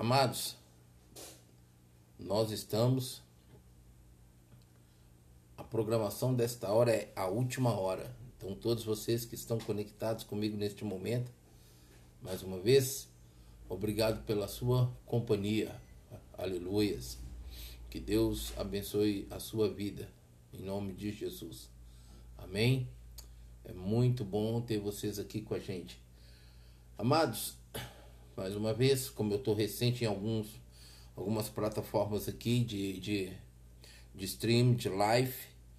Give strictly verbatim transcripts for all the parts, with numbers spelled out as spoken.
Amados, nós estamos... A programação desta hora é a última hora. Então, todos vocês que estão conectados comigo neste momento, mais uma vez, obrigado pela sua companhia. Aleluias. Que Deus abençoe a sua vida, em nome de Jesus. Amém? É muito bom ter vocês aqui com a gente. Amados, mais uma vez, como eu estou recente em alguns, algumas plataformas aqui de, de, de stream, de live,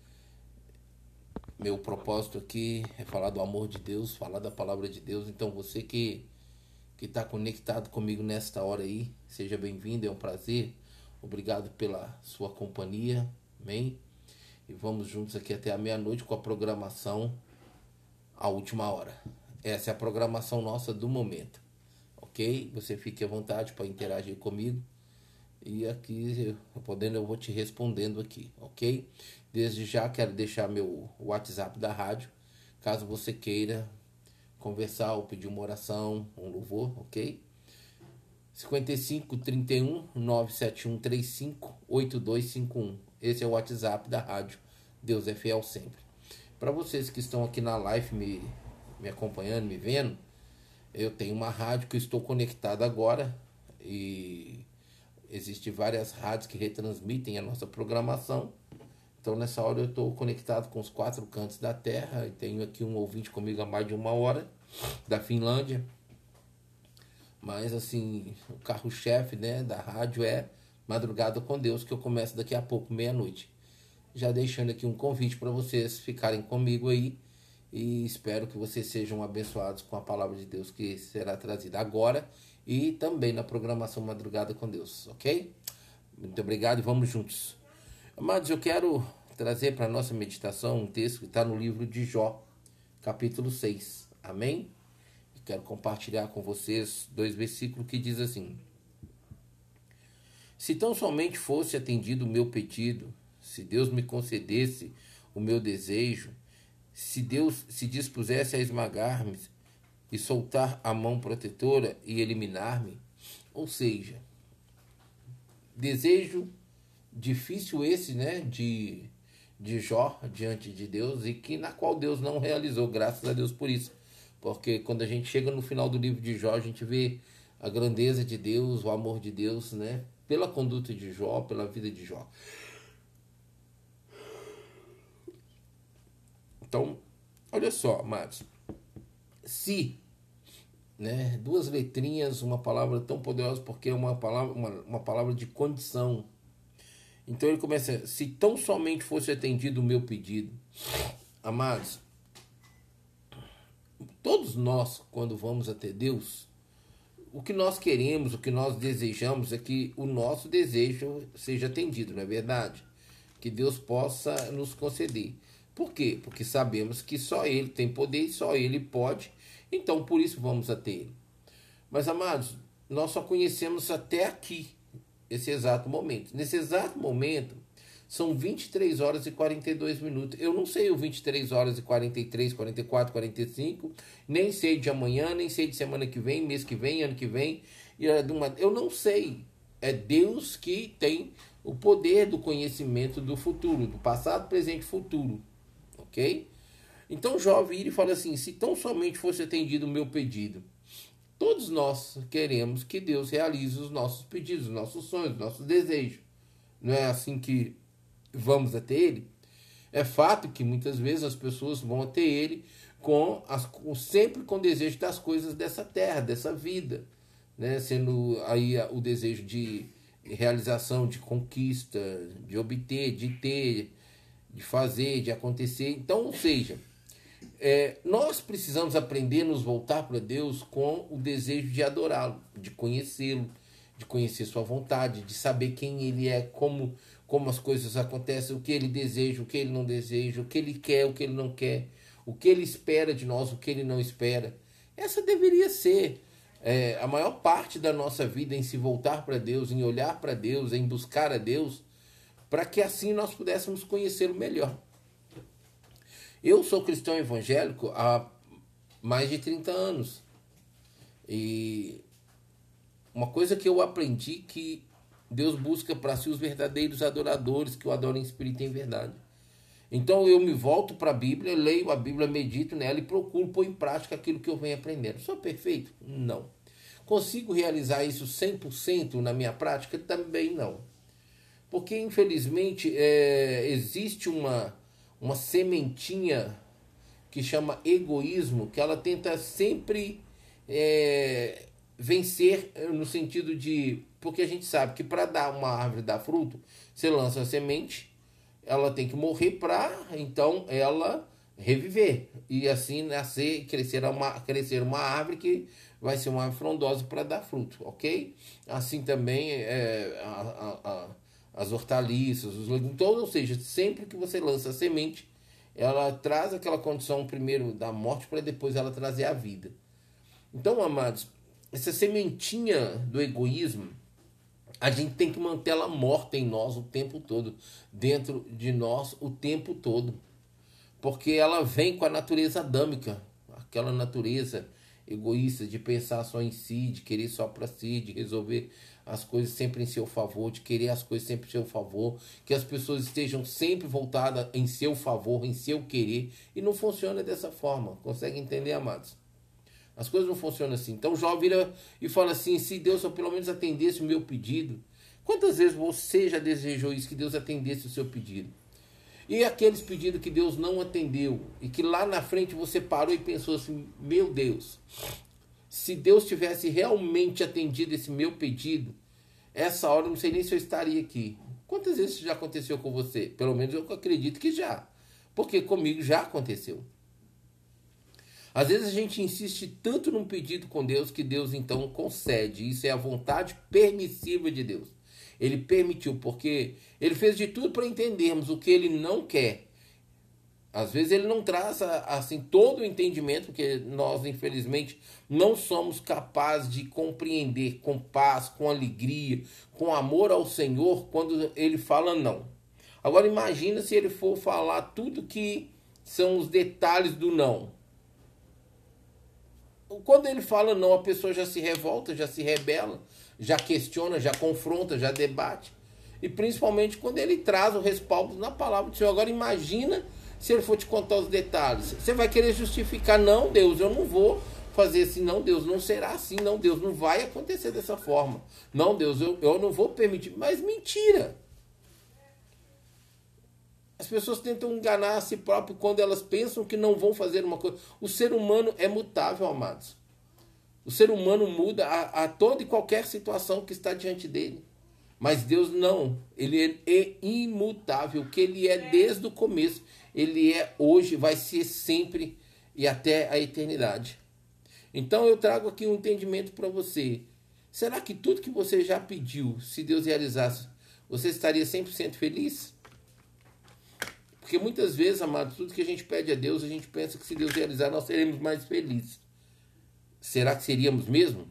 meu propósito aqui é falar do amor de Deus, falar da palavra de Deus. Então você que que está conectado comigo nesta hora aí, seja bem-vindo, é um prazer. Obrigado pela sua companhia, amém? E vamos juntos aqui até a meia-noite com a programação A Última Hora. Essa é a programação nossa do momento, ok? Você fique à vontade para interagir comigo. E aqui, eu, podendo, eu vou te respondendo aqui, ok? Desde já quero deixar meu WhatsApp da rádio, caso você queira conversar ou pedir uma oração, um louvor, ok? cinquenta e cinco, trinta e um, nove sete um três cinco, oito dois cinco um. Esse é o WhatsApp da rádio. Deus é fiel sempre. Para vocês que estão aqui na live me, me acompanhando, me vendo, eu tenho uma rádio que eu estou conectado agora e existem várias rádios que retransmitem a nossa programação. Então nessa hora eu estou conectado com os quatro cantos da terra e tenho aqui um ouvinte comigo há mais de uma hora, da Finlândia. Mas assim, o carro-chefe, né, da rádio é Madrugada com Deus, que eu começo daqui a pouco, meia-noite. Já deixando aqui um convite para vocês ficarem comigo aí e espero que vocês sejam abençoados com a palavra de Deus que será trazida agora e também na programação Madrugada com Deus, ok? Muito obrigado e vamos juntos. Amados, eu quero trazer para a nossa meditação um texto que está no livro de Jó, capítulo seis. Amém? E quero compartilhar com vocês dois versículos que diz assim: se tão somente fosse atendido o meu pedido, se Deus me concedesse o meu desejo, se Deus se dispusesse a esmagar-me e soltar a mão protetora e eliminar-me, ou seja, desejo difícil esse, né, de, de Jó diante de Deus e que na qual Deus não realizou, graças a Deus por isso. Porque quando a gente chega no final do livro de Jó, a gente vê a grandeza de Deus, o amor de Deus, né, pela conduta de Jó, pela vida de Jó. Então, olha só, amados, se, né, duas letrinhas, uma palavra tão poderosa porque é uma palavra, uma, uma palavra de condição. Então ele começa, se tão somente fosse atendido o meu pedido. Amados, todos nós, quando vamos até Deus, o que nós queremos, o que nós desejamos é que o nosso desejo seja atendido, não é verdade? Que Deus possa nos conceder. Por quê? Porque sabemos que só Ele tem poder e só Ele pode, então por isso vamos até Ele. Mas, amados, nós só conhecemos até aqui, esse exato momento. Nesse exato momento, são vinte e três horas e quarenta e dois minutos. Eu não sei o vinte e três horas e quarenta e três, quarenta e quatro, quarenta e cinco, nem sei de amanhã, nem sei de semana que vem, mês que vem, ano que vem. Eu não sei. É Deus que tem o poder do conhecimento do futuro, do passado, presente e futuro. Ok? Então Jó vira e fala assim, se tão somente fosse atendido o meu pedido. Todos nós queremos que Deus realize os nossos pedidos, os nossos sonhos, os nossos desejos. Não é assim que vamos até Ele? É fato que muitas vezes as pessoas vão até Ele com as, com, sempre com desejo das coisas dessa terra, dessa vida, né? Sendo aí o desejo de realização, de conquista, de obter, de ter, de fazer, de acontecer. Então, ou seja, É, nós precisamos aprender a nos voltar para Deus com o desejo de adorá-lo, de conhecê-lo, de conhecer sua vontade, de saber quem Ele é, como, como as coisas acontecem, o que Ele deseja, o que Ele não deseja, o que Ele quer, o que Ele não quer, o que Ele espera de nós, o que Ele não espera. Essa deveria ser é, a maior parte da nossa vida, em se voltar para Deus, em olhar para Deus, em buscar a Deus, para que assim nós pudéssemos conhecê-lo melhor. Eu sou cristão evangélico há mais de trinta anos. E Uma coisa que eu aprendi que Deus busca para si os verdadeiros adoradores que o adoram em espírito e em verdade. Então eu me volto para a Bíblia, leio a Bíblia, medito nela e procuro pôr em prática aquilo que eu venho aprendendo. Sou perfeito? Não. Consigo realizar isso cem por cento na minha prática? Também não. Porque, infelizmente, é, existe uma, uma sementinha que chama egoísmo, que ela tenta sempre é, vencer no sentido de... Porque a gente sabe que para dar uma árvore dar fruto, você lança a semente, ela tem que morrer para, então, ela reviver. E assim nascer, crescer uma, crescer uma árvore que vai ser uma árvore frondosa para dar fruto, ok? Assim também é, a, a, a, as hortaliças, os legumes, todo, ou seja, sempre que você lança a semente, ela traz aquela condição primeiro da morte para depois ela trazer a vida. Então, amados, essa sementinha do egoísmo, a gente tem que manter ela morta em nós o tempo todo, dentro de nós o tempo todo, porque ela vem com a natureza adâmica, aquela natureza egoísta de pensar só em si, de querer só para si, de resolver as coisas sempre em seu favor, de querer as coisas sempre em seu favor, que as pessoas estejam sempre voltadas em seu favor, em seu querer, e não funciona dessa forma. Consegue entender, amados? As coisas não funcionam assim. Então Jó vira e fala assim, se Deus só pelo menos atendesse o meu pedido. Quantas vezes você já desejou isso, que Deus atendesse o seu pedido? E aqueles pedidos que Deus não atendeu, e que lá na frente você parou e pensou assim, meu Deus, se Deus tivesse realmente atendido esse meu pedido, essa hora eu não sei nem se eu estaria aqui. Quantas vezes isso já aconteceu com você? Pelo menos eu acredito que já. Porque comigo já aconteceu. Às vezes a gente insiste tanto num pedido com Deus que Deus então concede. Isso é a vontade permissiva de Deus. Ele permitiu, porque ele fez de tudo para entendermos o que ele não quer. Às vezes ele não traz assim todo o entendimento, porque nós infelizmente não somos capazes de compreender com paz, com alegria, com amor ao Senhor quando ele fala não. Agora imagina se ele for falar tudo que são os detalhes do não. Quando ele fala não, a pessoa já se revolta, já se rebela, já questiona, já confronta, já debate. E principalmente quando ele traz o respaldo na palavra do Senhor. Agora imagina se ele for te contar os detalhes. Você vai querer justificar, não, Deus, eu não vou fazer assim, não, Deus, não será assim, não, Deus, não vai acontecer dessa forma. Não, Deus, eu, eu não vou permitir. Mas mentira! As pessoas tentam enganar a si próprio quando elas pensam que não vão fazer uma coisa. O ser humano é mutável, amados. O ser humano muda a, a toda e qualquer situação que está diante dele. Mas Deus não. Ele é imutável. O que ele é desde o começo, ele é hoje, vai ser sempre e até a eternidade. Então eu trago aqui um entendimento para você. Será que tudo que você já pediu, se Deus realizasse, você estaria cem por cento feliz? Porque muitas vezes, amados, tudo que a gente pede a Deus, a gente pensa que se Deus realizar, nós seremos mais felizes. Será que seríamos mesmo?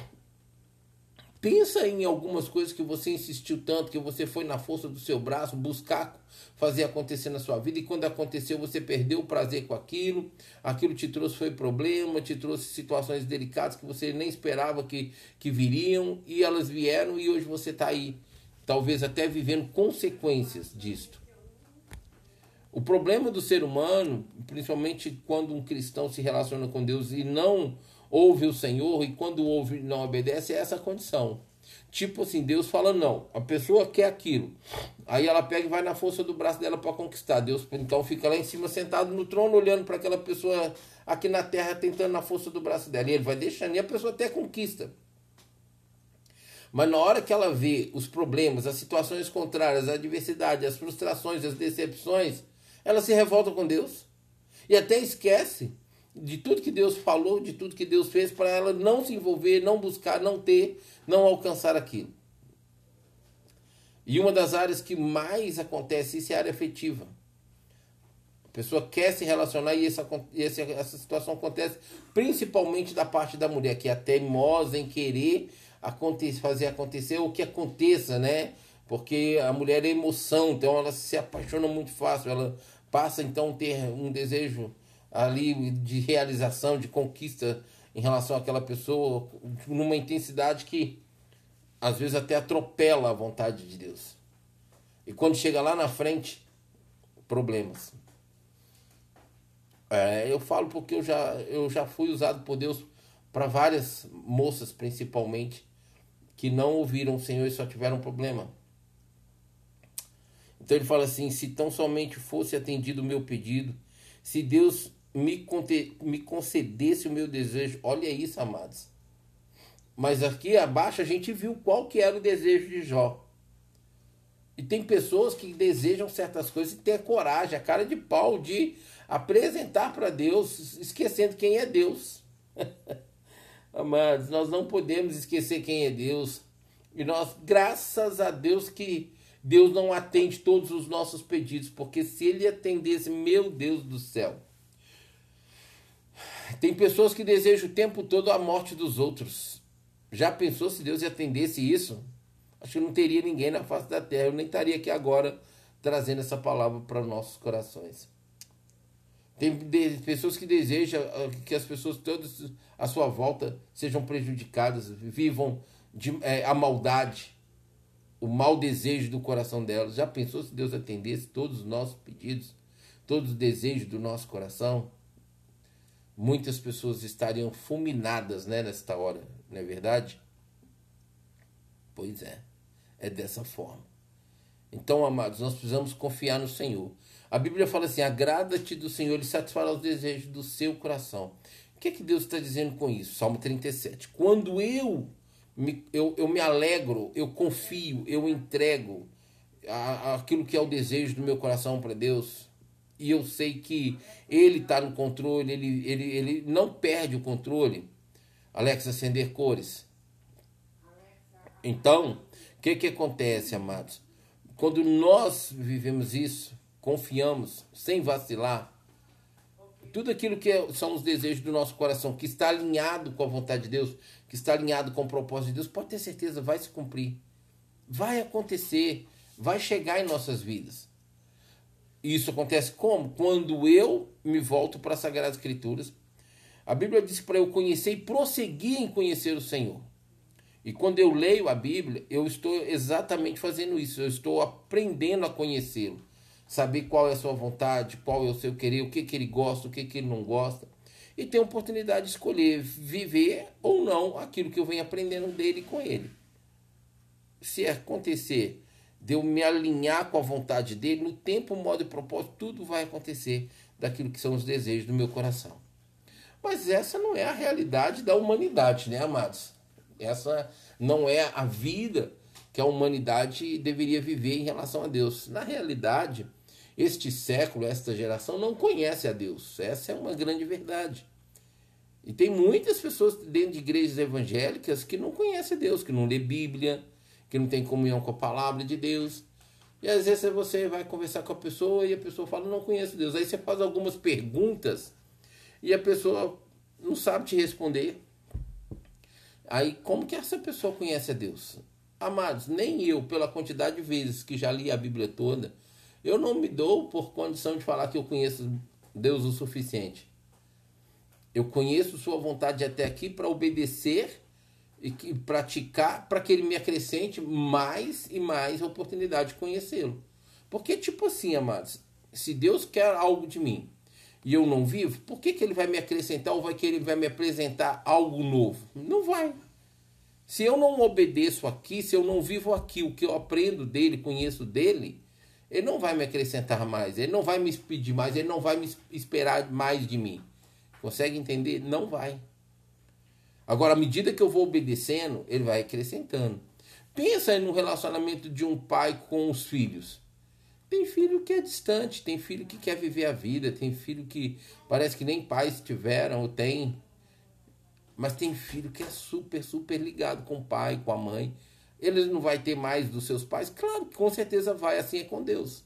Pensa em algumas coisas que você insistiu tanto, que você foi na força do seu braço buscar fazer acontecer na sua vida, e quando aconteceu você perdeu o prazer com aquilo, aquilo te trouxe foi problema, te trouxe situações delicadas que você nem esperava que, que viriam, e elas vieram, e hoje você está aí, talvez até vivendo consequências disto. O problema do ser humano, principalmente quando um cristão se relaciona com Deus e não ouve o Senhor, e quando ouve e não obedece, é essa condição. Tipo assim, Deus fala não, a pessoa quer aquilo, aí ela pega e vai na força do braço dela para conquistar. Deus então fica lá em cima sentado no trono, olhando para aquela pessoa aqui na terra, tentando na força do braço dela, e ele vai deixando, e a pessoa até conquista. Mas na hora que ela vê os problemas, as situações contrárias, a adversidade, as frustrações, as decepções, ela se revolta com Deus e até esquece de tudo que Deus falou, de tudo que Deus fez, para ela não se envolver, não buscar, não ter, não alcançar aquilo. E uma das áreas que mais acontece isso é a área afetiva. A pessoa quer se relacionar e essa, essa, essa situação acontece principalmente da parte da mulher, que é teimosa em querer acontecer, fazer acontecer o que aconteça, né? Porque a mulher é emoção, então ela se apaixona muito fácil, ela passa então a ter um desejo ali de realização, de conquista em relação àquela pessoa, numa intensidade que às vezes até atropela a vontade de Deus. E quando chega lá na frente, problemas. É, eu falo porque eu já, eu já fui usado por Deus para várias moças, principalmente, que não ouviram o Senhor e só tiveram problema. Então ele fala assim, se tão somente fosse atendido o meu pedido, se Deus me, conte, me concedesse o meu desejo, olha isso, amados. Mas aqui abaixo a gente viu qual que era o desejo de Jó. E tem pessoas que desejam certas coisas e têm a coragem, a cara de pau de apresentar para Deus, esquecendo quem é Deus. Amados, nós não podemos esquecer quem é Deus. E nós, graças a Deus que Deus não atende todos os nossos pedidos, porque se Ele atendesse, meu Deus do céu. Tem pessoas que desejam o tempo todo a morte dos outros. Já pensou se Deus atendesse isso? Acho que não teria ninguém na face da terra. Eu nem estaria aqui agora trazendo essa palavra para nossos corações. Tem pessoas que desejam que as pessoas todas à sua volta sejam prejudicadas, vivam de, é, a maldade, o mau desejo do coração delas. Já pensou se Deus atendesse todos os nossos pedidos, todos os desejos do nosso coração? Muitas pessoas estariam fulminadas, né, nesta hora, não é verdade? Pois é, é dessa forma. Então, amados, nós precisamos confiar no Senhor. A Bíblia fala assim, agrada-te do Senhor, Ele satisfará os desejos do seu coração. O que é que Deus está dizendo com isso? Salmo trinta e sete. Quando eu me, eu, eu me alegro, eu confio, eu entrego a, a, aquilo que é o desejo do meu coração para Deus, e eu sei que Ele está no controle, ele, ele, ele não perde o controle. Alexa, acender cores. Então, o que, que acontece, amados? Quando nós vivemos isso, confiamos, sem vacilar, tudo aquilo que é, são os desejos do nosso coração, que está alinhado com a vontade de Deus, que está alinhado com o propósito de Deus, pode ter certeza, vai se cumprir. Vai acontecer, vai chegar em nossas vidas. Isso acontece como? Quando eu me volto para as Sagradas Escrituras. A Bíblia diz para eu conhecer e prosseguir em conhecer o Senhor. E quando eu leio a Bíblia, eu estou exatamente fazendo isso. Eu estou aprendendo a conhecê-lo. Saber qual é a sua vontade, qual é o seu querer, o que, que ele gosta, o que, que ele não gosta. E ter a oportunidade de escolher viver ou não aquilo que eu venho aprendendo dele e com ele. Se acontecer de eu me alinhar com a vontade dele, no tempo, modo e propósito, tudo vai acontecer daquilo que são os desejos do meu coração. Mas essa não é a realidade da humanidade, né, amados? Essa não é a vida que a humanidade deveria viver em relação a Deus. Na realidade, este século, esta geração não conhece a Deus. Essa é uma grande verdade. E tem muitas pessoas dentro de igrejas evangélicas que não conhecem a Deus, que não lê Bíblia, que não tem comunhão com a palavra de Deus. E às vezes você vai conversar com a pessoa e a pessoa fala, não conheço Deus. Aí você faz algumas perguntas e a pessoa não sabe te responder. Aí, como que essa pessoa conhece a Deus? Amados, nem eu, pela quantidade de vezes que já li a Bíblia toda, eu não me dou por condição de falar que eu conheço Deus o suficiente. Eu conheço sua vontade até aqui para obedecer e praticar para que ele me acrescente mais e mais oportunidade de conhecê-lo. Porque, tipo assim, amados, se Deus quer algo de mim e eu não vivo, por que, que ele vai me acrescentar ou vai que ele vai me apresentar algo novo? Não vai. Se eu não obedeço aqui, se eu não vivo aqui, o que eu aprendo dele, conheço dele, ele não vai me acrescentar mais, ele não vai me pedir mais, ele não vai me esperar mais de mim. Consegue entender? Não vai. Agora, à medida que eu vou obedecendo, ele vai acrescentando. Pensa aí no relacionamento de um pai com os filhos. Tem filho que é distante, tem filho que quer viver a vida, tem filho que parece que nem pais tiveram ou tem. Mas tem filho que é super, super ligado com o pai, com a mãe. Ele não vai ter mais dos seus pais? Claro que com certeza vai, assim é com Deus.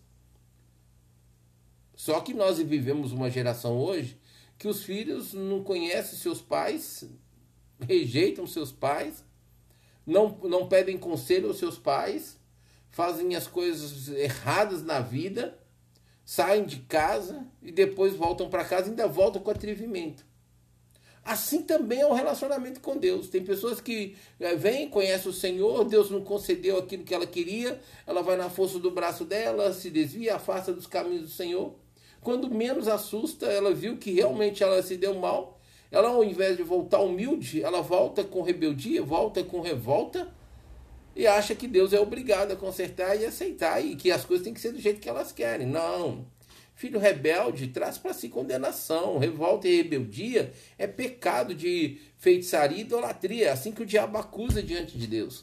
Só que nós vivemos uma geração hoje que os filhos não conhecem seus pais, rejeitam seus pais, não, não pedem conselho aos seus pais, fazem as coisas erradas na vida, saem de casa e depois voltam para casa e ainda voltam com atrevimento. Assim também é o relacionamento com Deus. Tem pessoas que é, vêm, conhecem o Senhor, Deus não concedeu aquilo que ela queria, ela vai na força do braço dela, se desvia, afasta dos caminhos do Senhor. Quando menos assusta, ela viu que realmente ela se deu mal, ela ao invés de voltar humilde, ela volta com rebeldia, volta com revolta e acha que Deus é obrigado a consertar e aceitar e que as coisas têm que ser do jeito que elas querem. Não. Filho rebelde traz para si condenação. Revolta e rebeldia é pecado de feitiçaria e idolatria. É assim que o diabo acusa diante de Deus.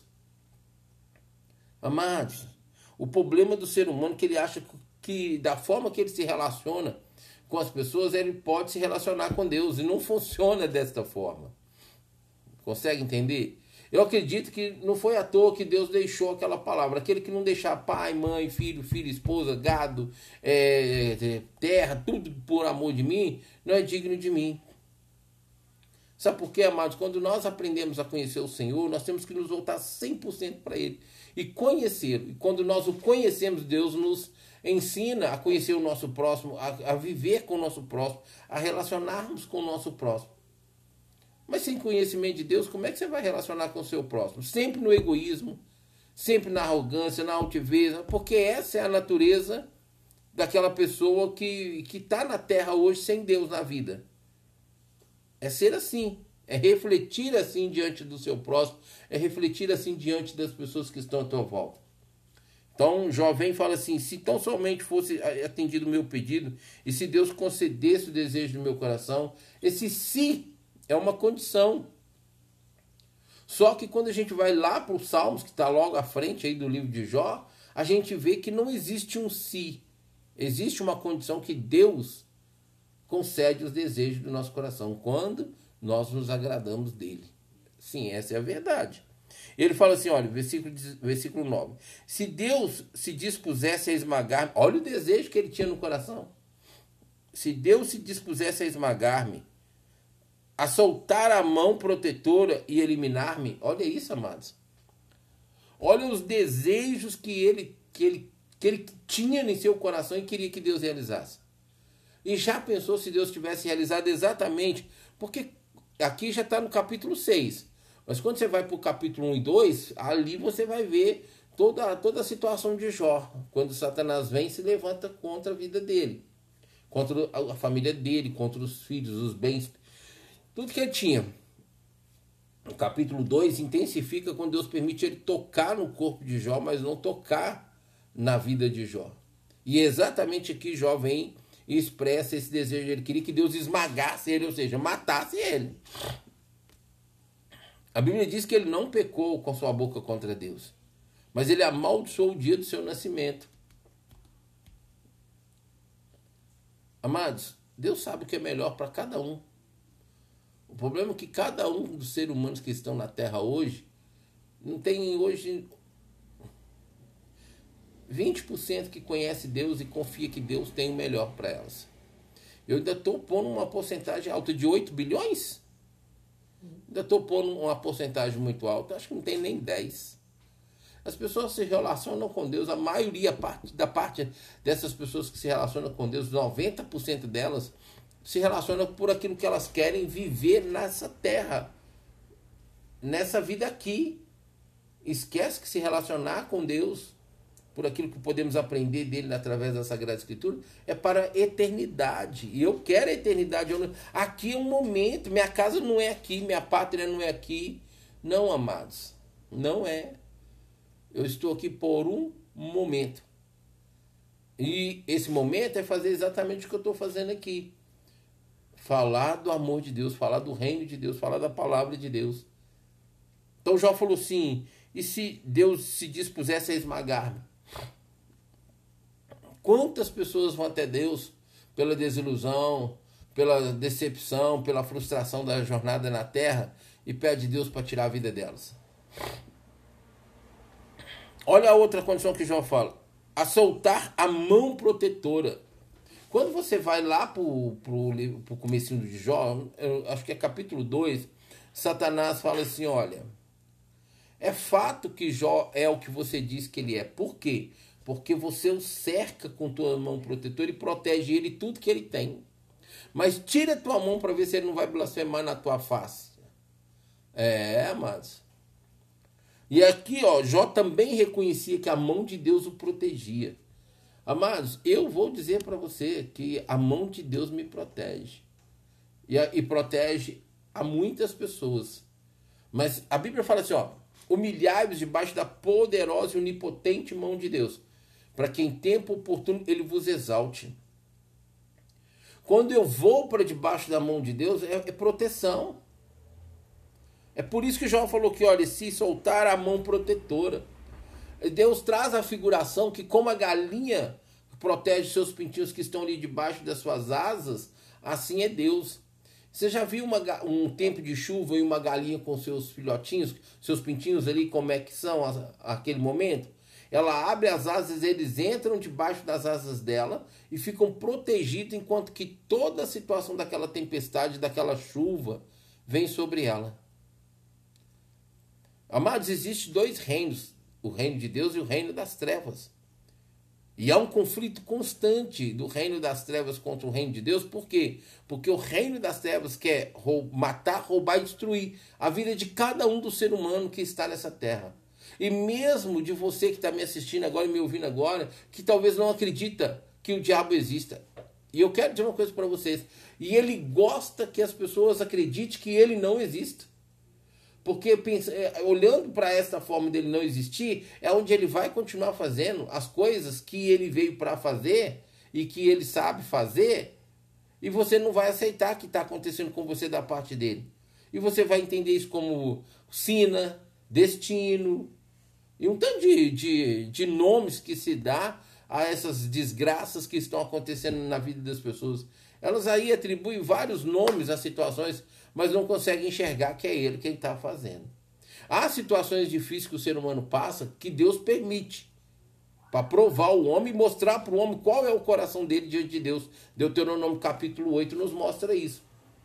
Amados, o problema do ser humano é que ele acha que da forma que ele se relaciona com as pessoas, ele pode se relacionar com Deus. E não funciona desta forma. Consegue entender? Eu acredito que não foi à toa que Deus deixou aquela palavra. Aquele que não deixar pai, mãe, filho, filho, esposa, gado, é, terra, tudo por amor de mim, não é digno de mim. Sabe por quê, amados? Quando nós aprendemos a conhecer o Senhor, nós temos que nos voltar cem por cento para Ele. E conhecê-lo. E quando nós o conhecemos, Deus nos ensina a conhecer o nosso próximo, a, a viver com o nosso próximo, a relacionarmos com o nosso próximo. Mas sem conhecimento de Deus, como é que você vai relacionar com o seu próximo? Sempre no egoísmo, sempre na arrogância, na altivez, porque essa é a natureza daquela pessoa que que está na terra hoje sem Deus na vida. É ser assim, é refletir assim diante do seu próximo, é refletir assim diante das pessoas que estão à tua volta. Então, Jó vem e fala assim, se tão somente fosse atendido o meu pedido, e se Deus concedesse o desejo do meu coração, esse se é uma condição. Só que quando a gente vai lá para os Salmos, que está logo à frente aí do livro de Jó, a gente vê que não existe um se. Existe uma condição que Deus concede os desejos do nosso coração, quando nós nos agradamos dele. Sim, essa é a verdade. Ele fala assim, olha, versículo, versículo nove. Se Deus se dispusesse a esmagar-me, olha o desejo que ele tinha no coração. Se Deus se dispusesse a esmagar-me, a soltar a mão protetora e eliminar-me, olha isso, amados. Olha os desejos que ele, que, ele, que ele tinha em seu coração e queria que Deus realizasse. E já pensou se Deus tivesse realizado exatamente, porque aqui já está no capítulo seis. Mas quando você vai para o capítulo um e dois, ali você vai ver toda, toda a situação de Jó. Quando Satanás vem e se levanta contra a vida dele. Contra a família dele, contra os filhos, os bens. Tudo que ele tinha. O capítulo dois intensifica quando Deus permite ele tocar no corpo de Jó, mas não tocar na vida de Jó. E exatamente aqui Jó vem e expressa esse desejo. Ele queria que Deus esmagasse ele, ou seja, matasse ele. A Bíblia diz que ele não pecou com sua boca contra Deus, mas ele amaldiçoou o dia do seu nascimento. Amados, Deus sabe o que é melhor para cada um. O problema é que cada um dos seres humanos que estão na Terra hoje, não tem hoje vinte por cento que conhece Deus e confia que Deus tem o melhor para elas. Eu ainda estou pondo uma porcentagem alta de oito bilhões. Ainda estou pondo uma porcentagem muito alta, acho que não tem nem dez. As pessoas se relacionam com Deus, a maioria parte, da parte dessas pessoas que se relacionam com Deus, noventa por cento delas, se relacionam por aquilo que elas querem viver nessa terra, nessa vida aqui. Esquece que se relacionar com Deus, por aquilo que podemos aprender dele através da Sagrada Escritura, é para a eternidade. E eu quero a eternidade. Eu não... Aqui é um momento. Minha casa não é aqui. Minha pátria não é aqui. Não, amados. Não é. Eu estou aqui por um momento. E esse momento é fazer exatamente o que eu estou fazendo aqui. Falar do amor de Deus. Falar do reino de Deus. Falar da palavra de Deus. Então Jó falou assim, e se Deus se dispusesse a esmagar-me? Quantas pessoas vão até Deus pela desilusão, pela decepção, pela frustração da jornada na terra e pede a Deus para tirar a vida delas? Olha a outra condição que Jó fala. A soltar a mão protetora. Quando você vai lá para o comecinho de Jó, eu acho que é capítulo dois, Satanás fala assim, olha, é fato que Jó é o que você diz que ele é. Por quê? Porque você o cerca com tua mão protetora e protege ele tudo que ele tem. Mas tira a tua mão para ver se ele não vai blasfemar na tua face. É, amados. E aqui, ó, Jó também reconhecia que a mão de Deus o protegia. Amados, eu vou dizer para você que a mão de Deus me protege. E, a, e protege a muitas pessoas. Mas a Bíblia fala assim, ó, humilhai-vos debaixo da poderosa e onipotente mão de Deus, para que em tempo oportuno ele vos exalte. Quando eu vou para debaixo da mão de Deus, é, é proteção. É por isso que Jó falou que, olha, se soltar a mão protetora. Deus traz a figuração que como a galinha protege seus pintinhos que estão ali debaixo das suas asas, assim é Deus. Você já viu uma, um tempo de chuva e uma galinha com seus filhotinhos, seus pintinhos ali, como é que são a, aquele momento? Ela abre as asas, eles entram debaixo das asas dela e ficam protegidos enquanto que toda a situação daquela tempestade, daquela chuva, vem sobre ela. Amados, existem dois reinos, o reino de Deus e o reino das trevas. E há um conflito constante do reino das trevas contra o reino de Deus. Por quê? Porque o reino das trevas quer matar, roubar e destruir a vida de cada um do ser humano que está nessa terra. E mesmo de você que está me assistindo agora e me ouvindo agora, que talvez não acredita que o diabo exista. E eu quero dizer uma coisa para vocês. E ele gosta que as pessoas acreditem que ele não exista. Porque olhando para essa forma dele não existir, é onde ele vai continuar fazendo as coisas que ele veio para fazer e que ele sabe fazer, e você não vai aceitar que está acontecendo com você da parte dele. E você vai entender isso como sina, destino, e um tanto de, de, de nomes que se dá a essas desgraças que estão acontecendo na vida das pessoas. Elas aí atribuem vários nomes às situações, mas não conseguem enxergar que é ele quem está fazendo. Há situações difíceis que o ser humano passa que Deus permite para provar o homem e mostrar para o homem qual é o coração dele diante de Deus. Deuteronômio capítulo oito nos mostra isso.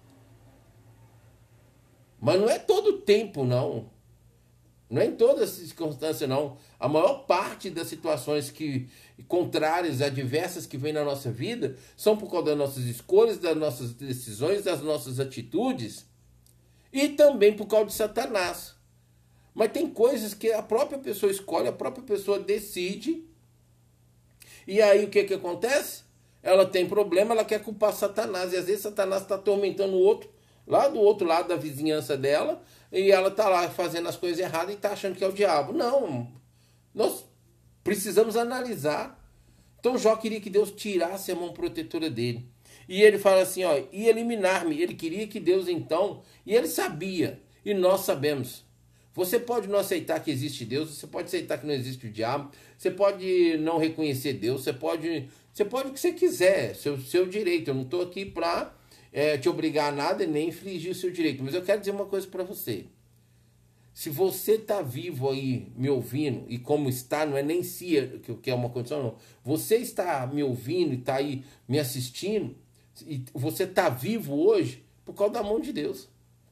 Mas não é todo o tempo, não. Não é em todas as circunstâncias, não. A maior parte das situações que, contrárias, adversas que vêm na nossa vida são por causa das nossas escolhas, das nossas decisões, das nossas atitudes e também por causa de Satanás. Mas tem coisas que a própria pessoa escolhe, a própria pessoa decide. E aí o que, que acontece? Ela tem problema, ela quer culpar Satanás. E às vezes Satanás está atormentando o outro, lá do outro lado da vizinhança dela, e ela está lá fazendo as coisas erradas e está achando que é o diabo. Não, nós precisamos analisar. Então Jó queria que Deus tirasse a mão protetora dele. E ele fala assim, ó, e eliminar-me. Ele queria que Deus então, e ele sabia, e nós sabemos. Você pode não aceitar que existe Deus, você pode aceitar que não existe o diabo, você pode não reconhecer Deus, você pode, você pode o que você quiser, seu, seu direito. Eu não estou aqui para é, te obrigar a nada e nem infringir o seu direito. Mas eu quero dizer uma coisa para você. Se você está vivo aí me ouvindo, e como está, não é nem se que é uma condição, não. Você está me ouvindo e está aí me assistindo, e você está vivo hoje por causa da mão de Deus.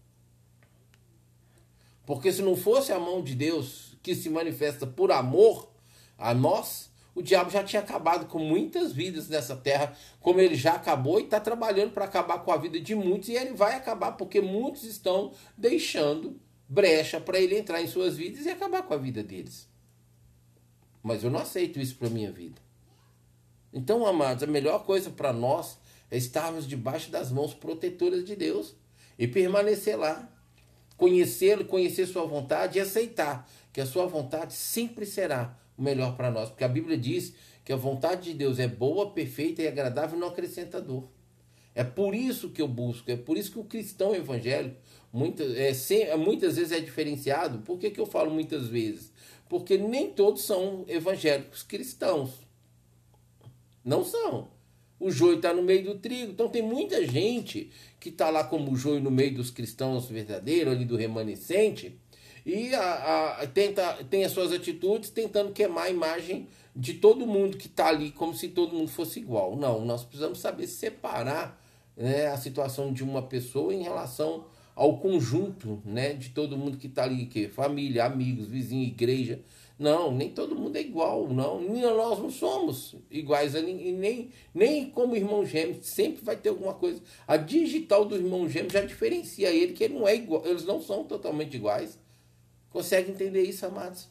Porque se não fosse a mão de Deus que se manifesta por amor a nós, o diabo já tinha acabado com muitas vidas nessa terra, como ele já acabou e está trabalhando para acabar com a vida de muitos, e ele vai acabar porque muitos estão deixando brecha para ele entrar em suas vidas e acabar com a vida deles. Mas eu não aceito isso para a minha vida. Então, amados, a melhor coisa para nós é estarmos debaixo das mãos protetoras de Deus e permanecer lá. Conhecê-lo, conhecer sua vontade e aceitar que a sua vontade sempre será o melhor para nós. Porque a Bíblia diz que a vontade de Deus é boa, perfeita e agradável e não acrescenta dor. É por isso que eu busco, é por isso que o cristão evangélico muitas, é, sem, muitas vezes é diferenciado. Por que, que eu falo muitas vezes? Porque nem todos são evangélicos cristãos. Não são. O joio está no meio do trigo. Então tem muita gente que está lá como joio no meio dos cristãos verdadeiros, ali do remanescente, e a, a, tenta, tem as suas atitudes tentando queimar a imagem de todo mundo que está ali, como se todo mundo fosse igual. Não, nós precisamos saber separar, né, a situação de uma pessoa em relação ao conjunto, né, de todo mundo que está ali, que família, amigos, vizinho, igreja. Não, nem todo mundo é igual, não. Nós não somos iguais a ninguém, nem, nem como irmão gêmeo. Sempre vai ter alguma coisa. A digital do irmão gêmeo já diferencia ele, que ele não é igual, eles não são totalmente iguais. Consegue entender isso, amados?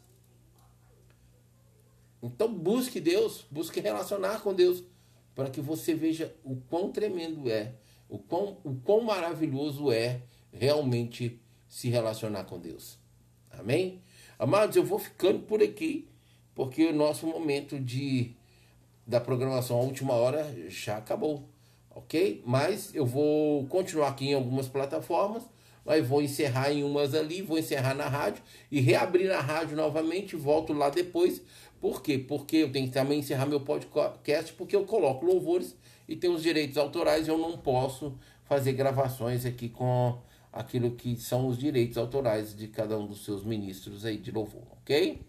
Então busque Deus, busque relacionar com Deus, para que você veja o quão tremendo é, o quão, o quão maravilhoso é realmente se relacionar com Deus. Amém? Amados, eu vou ficando por aqui, porque o nosso momento de, da programação à última hora já acabou, ok? Mas eu vou continuar aqui em algumas plataformas, mas vou encerrar em umas ali, vou encerrar na rádio e reabrir na rádio novamente, volto lá depois. Por quê? Porque eu tenho que também encerrar meu podcast, porque eu coloco louvores e tem os direitos autorais, eu não posso fazer gravações aqui com aquilo que são os direitos autorais de cada um dos seus ministros aí de louvor, ok?